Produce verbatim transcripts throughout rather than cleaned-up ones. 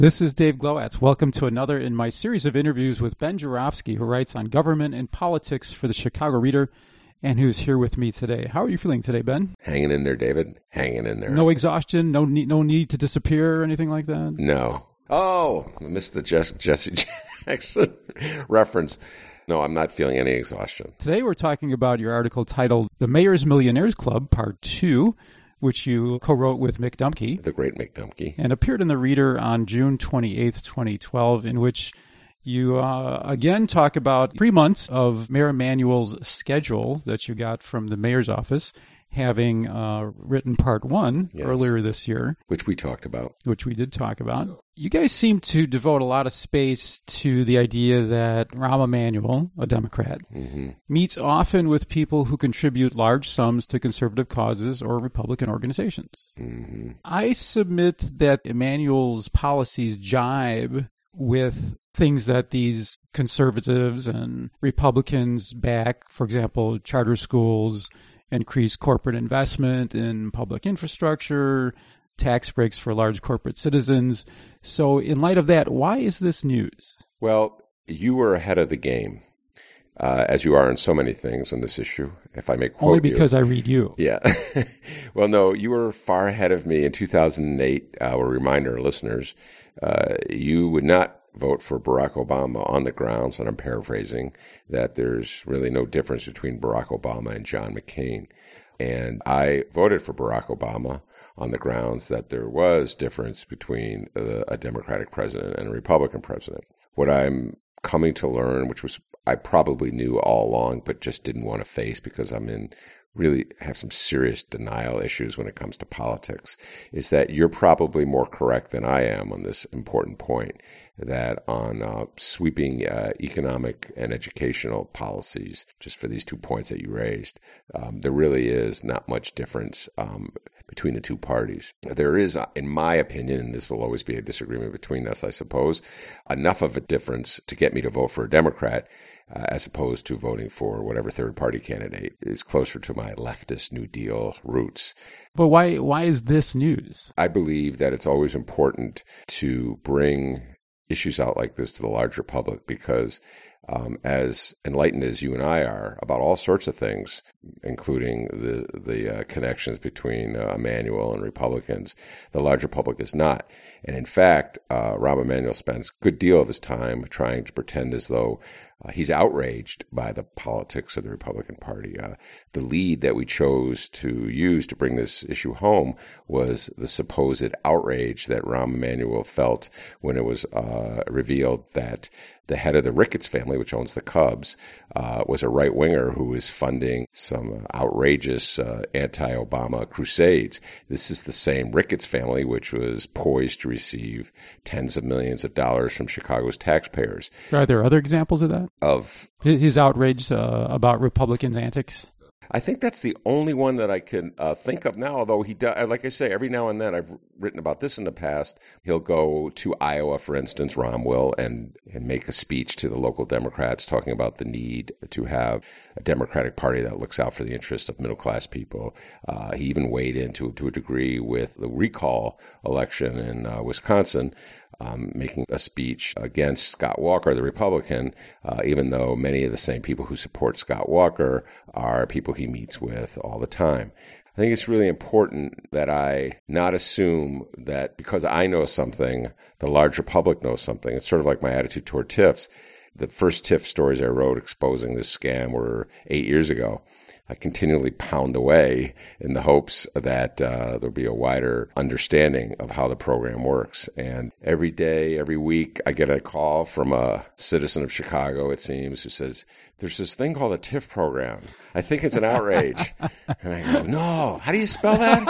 This is Dave Glowacz. Welcome to another in my series of interviews with Ben Joravsky, who writes on government and politics for the Chicago Reader, and who's here with me today. How are you feeling today, Ben? Hanging in there, David. Hanging in there. No exhaustion? No need, no need to disappear or anything like that? No. Oh, I missed the Jesse, Jesse Jackson reference. No, I'm not feeling any exhaustion. Today we're talking about your article titled The Mayor's Millionaires Club, Part two, which you co-wrote with Mick Dumke. The great Mick Dumke. And appeared in the Reader on June twenty-eighth, twenty twelve, in which you uh, again talk about three months of Mayor Emanuel's schedule that you got from the mayor's office, having uh, written part one yes. earlier this year. Which we talked about. Which we did talk about. You guys seem to devote a lot of space to the idea that Rahm Emanuel, a Democrat, mm-hmm. meets often with people who contribute large sums to conservative causes or Republican organizations. Mm-hmm. I submit that Emanuel's policies jibe with things that these conservatives and Republicans back, for example, charter schools, increased corporate investment in public infrastructure, tax breaks for large corporate citizens. So in light of that, why is this news? Well, you were ahead of the game, uh, as you are in so many things on this issue, if I may quote Only because you. I read you. Yeah. Well, no, you were far ahead of me in two thousand eight. Uh, a reminder, listeners, uh, you would not vote for Barack Obama on the grounds, and I'm paraphrasing, that there's really no difference between Barack Obama and John McCain. And I voted for Barack Obama on the grounds that there was difference between a, a Democratic president and a Republican president. What I'm coming to learn, which was I probably knew all along, but just didn't want to face because I'm in really have some serious denial issues when it comes to politics, is that you're probably more correct than I am on this important point, that on uh, sweeping uh, economic and educational policies, just for these two points that you raised, um, there really is not much difference um, between the two parties. There is, in my opinion, and this will always be a disagreement between us, I suppose, enough of a difference to get me to vote for a Democrat, Uh, as opposed to voting for whatever third-party candidate is closer to my leftist New Deal roots. But why why is this news? I believe that it's always important to bring issues out like this to the larger public because um, as enlightened as you and I are about all sorts of things, including the, the uh, connections between uh, Emanuel and Republicans, the larger public is not. And in fact, uh, Rahm Emanuel spends a good deal of his time trying to pretend as though Uh, he's outraged by the politics of the Republican Party. Uh, the lead that we chose to use to bring this issue home was the supposed outrage that Rahm Emanuel felt when it was uh, revealed that the head of the Ricketts family, which owns the Cubs, uh, was a right-winger who was funding some outrageous uh, anti-Obama crusades. This is the same Ricketts family which was poised to receive tens of millions of dollars from Chicago's taxpayers. Are there other examples of that? Of his outrage uh, about Republicans' antics? I think that's the only one that I can uh, think of now, although he does, like I say, every now and then, I've written about this in the past, he'll go to Iowa, for instance, Rahm will, and, and make a speech to the local Democrats talking about the need to have a Democratic Party that looks out for the interests of middle-class people. Uh, he even weighed in to, to a degree with the recall election in uh, Wisconsin, Um, making a speech against Scott Walker, the Republican, uh, even though many of the same people who support Scott Walker are people he meets with all the time. I think it's really important that I not assume that because I know something, the larger public knows something. It's sort of like my attitude toward TIFs. The first TIF stories I wrote exposing this scam were eight years ago. I continually pound away in the hopes that uh, there'll be a wider understanding of how the program works. And every day, every week, I get a call from a citizen of Chicago, it seems, who says, there's this thing called a TIF program. I think it's an outrage. And I go, no, how do you spell that?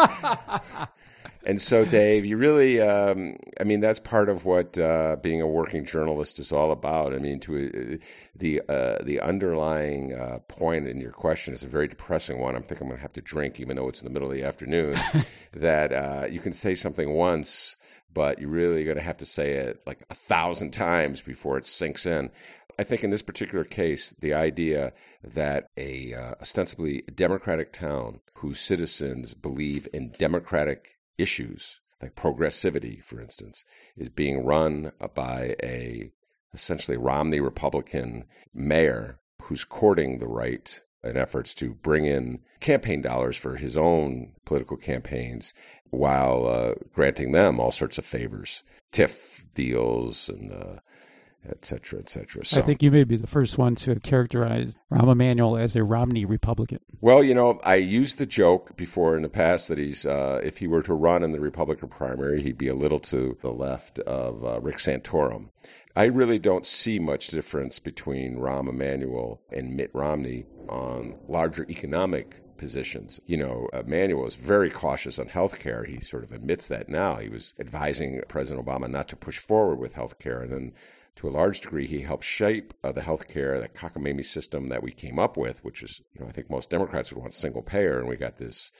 And so, Dave, you really, um, I mean, that's part of what uh, being a working journalist is all about. I mean, to uh, the uh, the underlying uh, point in your question is a very depressing one. I'm thinking I'm going to have to drink, even though it's in the middle of the afternoon, that uh, you can say something once, but you're really going to have to say it like a thousand times before it sinks in. I think in this particular case, the idea that a uh, ostensibly democratic town whose citizens believe in democratic issues like Progressivity, for instance, is being run by a essentially Romney Republican mayor who's courting the right in efforts to bring in campaign dollars for his own political campaigns while uh, granting them all sorts of favors, TIF deals and uh, et cetera, et cetera. So, I think you may be the first one to characterize Rahm Emanuel as a Romney Republican. Well, you know, I used the joke before in the past that he's, uh, if he were to run in the Republican primary, he'd be a little to the left of uh, Rick Santorum. I really don't see much difference between Rahm Emanuel and Mitt Romney on larger economic positions. You know, Emanuel is very cautious on health care. He sort of admits that now. He was advising President Obama not to push forward with health care, and then to a large degree, he helped shape uh, the healthcare, that cockamamie system that we came up with, which is, you know, I think most Democrats would want single payer, and we got this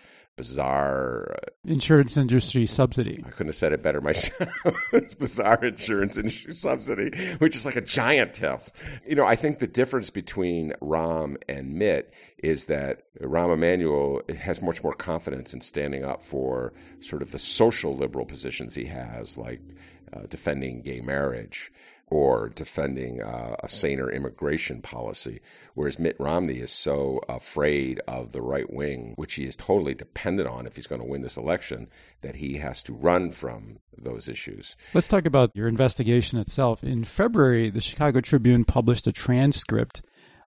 bizarre uh, insurance industry subsidy. I couldn't have said it better myself. It's bizarre insurance industry subsidy, which is like a giant TIF. You know, I think the difference between Rahm and Mitt is that Rahm Emanuel has much more confidence in standing up for sort of the social liberal positions he has, like uh, defending gay marriage or defending uh, a saner immigration policy, whereas Mitt Romney is so afraid of the right wing, which he is totally dependent on if he's going to win this election, that he has to run from those issues. Let's talk about your investigation itself. In February, the Chicago Tribune published a transcript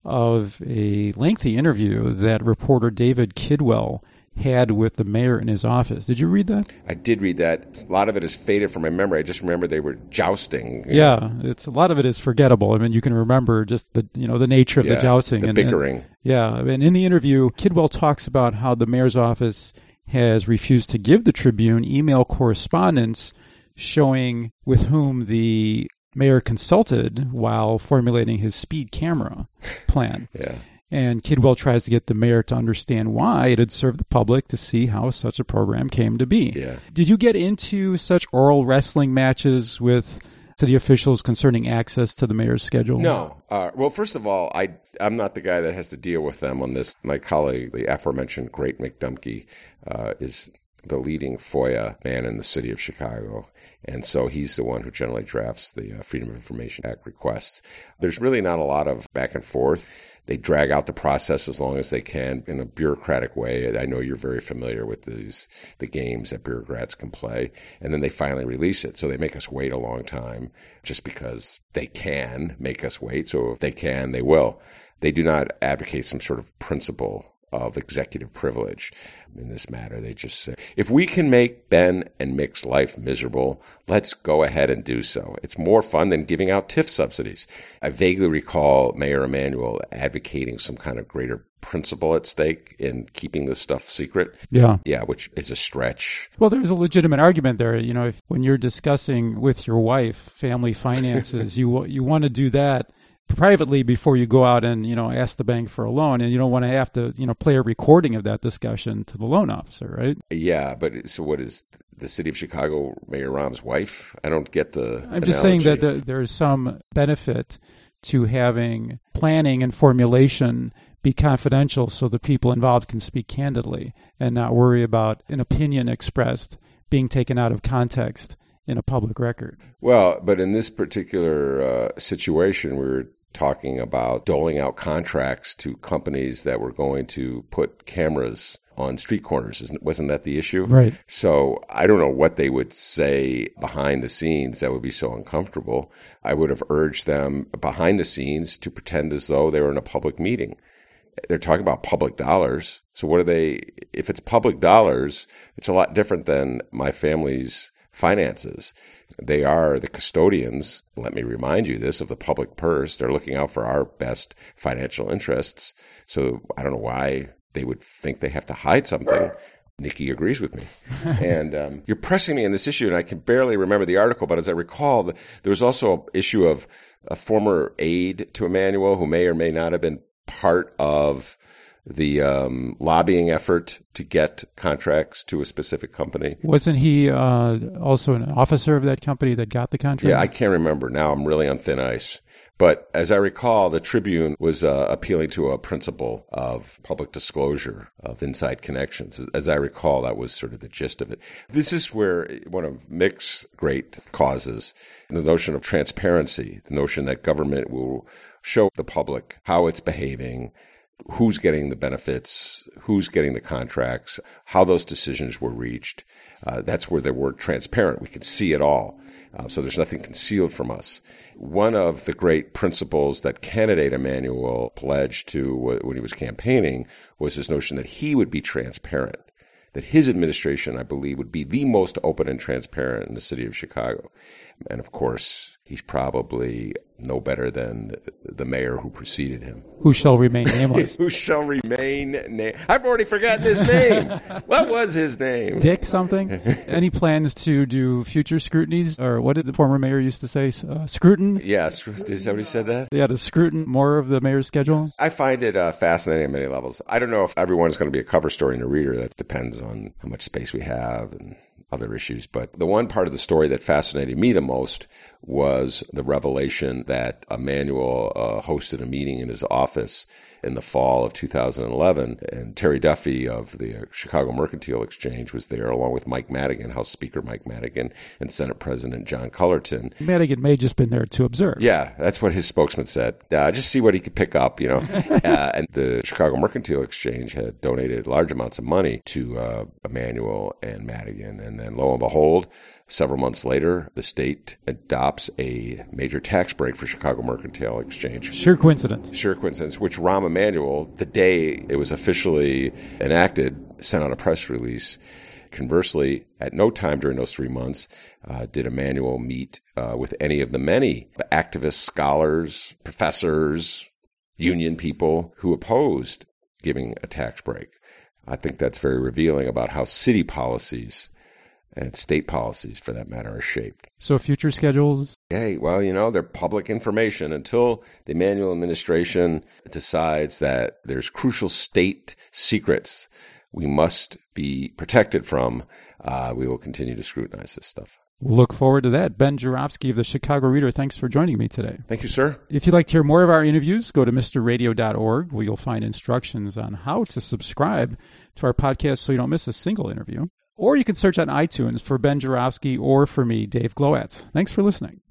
of a lengthy interview that reporter David Kidwell had with the mayor in his office. Did you read that? I did read that. A lot of it is faded from my memory. I just remember they were jousting. Yeah, know. it's a lot of it is forgettable. I mean, you can remember just the you know the nature of yeah, the jousting, the and, bickering. And, yeah, and in the interview, Kidwell talks about how the mayor's office has refused to give the Tribune email correspondence showing with whom the mayor consulted while formulating his speed camera plan. yeah. And Kidwell tries to get the mayor to understand why it had served the public to see how such a program came to be. Yeah. Did you get into such oral wrestling matches with city officials concerning access to the mayor's schedule? No. Uh, well, first of all, I, I'm not the guy that has to deal with them on this. My colleague, the aforementioned Great McDumpke, uh, is the leading FOIA man in the city of Chicago. And so he's the one who generally drafts the uh, Freedom of Information Act requests. There's really not a lot of back and forth. They drag out the process as long as they can in a bureaucratic way. I know you're very familiar with these the games that bureaucrats can play. And then they finally release it. So they make us wait a long time just because they can make us wait. So if they can, they will. They do not advocate some sort of principle of executive privilege in this matter. They just say, if we can make Ben and Mick's life miserable, let's go ahead and do so. It's more fun than giving out TIF subsidies. I vaguely recall Mayor Emanuel advocating some kind of greater principle at stake in keeping this stuff secret. Yeah. Yeah, which is a stretch. Well, there's a legitimate argument there. You know, if, when you're discussing with your wife family finances, you you want to do that privately before you go out and, you know, ask the bank for a loan, and you don't want to have to, you know, play a recording of that discussion to the loan officer, right? Yeah, but so what is the city of Chicago Mayor Rahm's wife? I don't get the I'm just saying that the, there is some benefit to having planning and formulation be confidential so the people involved can speak candidly and not worry about an opinion expressed being taken out of context in a public record. Well, but in this particular uh, situation, we were talking about doling out contracts to companies that were going to put cameras on street corners. Isn't, wasn't that the issue? Right. So I don't know what they would say behind the scenes that would be so uncomfortable. I would have urged them behind the scenes to pretend as though they were in a public meeting. They're talking about public dollars. So what are they, if it's public dollars, it's a lot different than my family's finances. They are the custodians, let me remind you this, of the public purse. They're looking out for our best financial interests. So I don't know why they would think they have to hide something. Nikki agrees with me. And um, you're pressing me on this issue, and I can barely remember the article, but as I recall, there was also an issue of a former aide to Emanuel who may or may not have been part of the um, lobbying effort to get contracts to a specific company. Wasn't he uh, also an officer of that company that got the contract? Yeah, I can't remember. Now I'm really on thin ice. But as I recall, the Tribune was uh, appealing to a principle of public disclosure of inside connections. As I recall, that was sort of the gist of it. This is where one of Mick's great causes, the notion of transparency, the notion that government will show the public how it's behaving, who's getting the benefits, who's getting the contracts, how those decisions were reached. Uh, that's where the word transparent, we can see it all. Uh, so there's nothing concealed from us. One of the great principles that candidate Emanuel pledged to when he was campaigning was this notion that he would be transparent, that his administration, I believe, would be the most open and transparent in the city of Chicago. And of course, he's probably no better than the mayor who preceded him. Who shall remain nameless. Who shall remain nameless. I've already forgotten his name. What was his name? Dick something? Any plans to do future scrutinies? Or what did the former mayor used to say? Uh, scrutin? Yes. Did somebody said that? Yeah, to scrutin more of the mayor's schedule? I find it uh, fascinating on many levels. I don't know if everyone's going to be a cover story in a reader. That depends on how much space we have and other issues. But the one part of the story that fascinated me the most was the revelation that Emanuel uh, hosted a meeting in his office in the fall of two thousand eleven, and Terry Duffy of the Chicago Mercantile Exchange was there, along with Mike Madigan, House Speaker Mike Madigan, and Senate President John Cullerton. Madigan may have just been there to observe. Yeah, that's what his spokesman said. Uh, just see what he could pick up, you know. uh, and the Chicago Mercantile Exchange had donated large amounts of money to uh, Emanuel and Madigan, and then lo and behold, several months later, the state adopts a major tax break for Chicago Mercantile Exchange. Sheer coincidence. Sheer coincidence, which Rahm Emanuel, the day it was officially enacted, sent out a press release. Conversely, at no time during those three months uh, did Emanuel meet uh, with any of the many activists, scholars, professors, union people who opposed giving a tax break. I think that's very revealing about how city policies and state policies, for that matter, are shaped. So future schedules? Hey, well, you know, they're public information. Until the Emanuel administration decides that there's crucial state secrets we must be protected from, uh, we will continue to scrutinize this stuff. We'll look forward to that. Ben Joravsky of the Chicago Reader, thanks for joining me today. Thank you, sir. If you'd like to hear more of our interviews, go to mister radio dot org, where you'll find instructions on how to subscribe to our podcast so you don't miss a single interview. Or you can search on iTunes for Ben Joravsky or for me, Dave Glowacz. Thanks for listening.